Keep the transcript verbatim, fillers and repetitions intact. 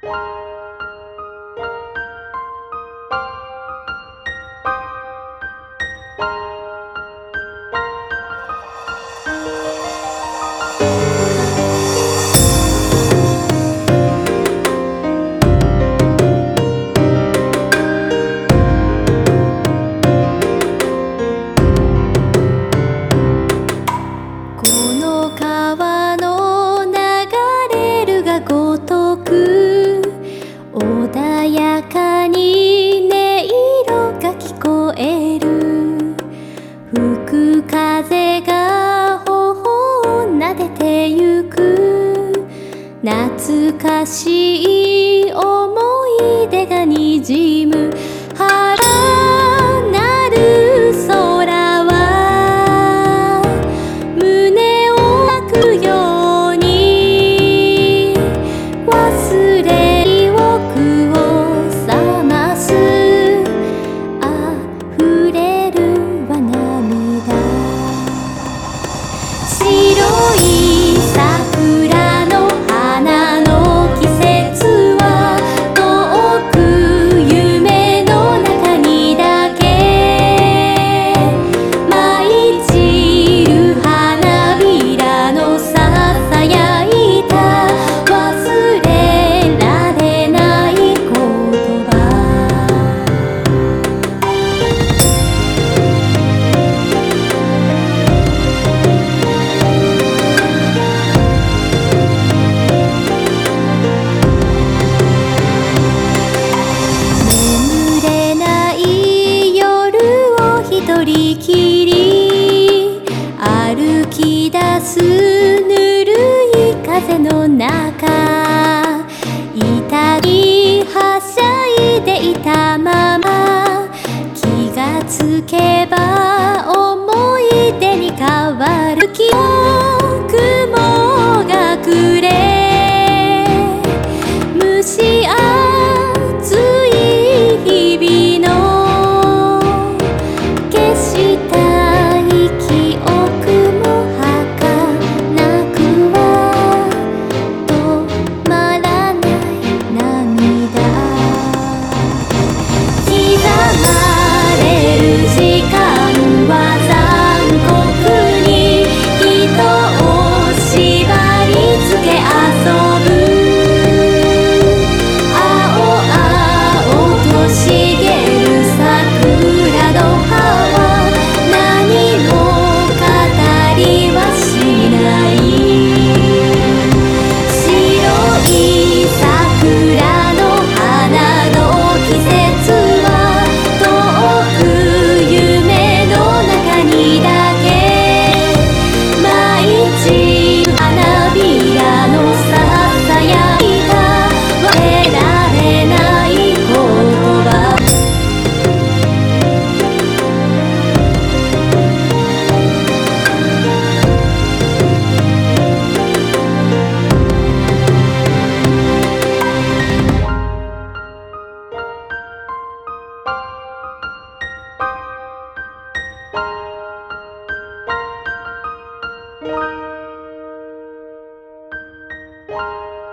穏やかに音色が聞こえる。吹く風が頬を撫でてゆく。懐かしい思い出がにじむ。晴らなる空は胸を泣くように忘れ記憶を覚ます溢れるは涙。白い桜の花の季節は遠く夢の中にだけ舞い散る花びらのささやいた忘れられない言葉。眠れない夜を一人きり歩き出すぬるい風の中、痛みはしゃいでいたまま気がつけば思い出に変わる。記憶もがくれ蒸し暑い日々の消したい記憶も儚くは止まらない涙。刻まれる時間は残酷に人を縛り付け遊ぶ。青々と茂る桜の葉は何も語りはしない。白い桜の花の季節は遠く夢の中にだけ舞い散る花びらのささやいた忘れられない言葉。Thank you.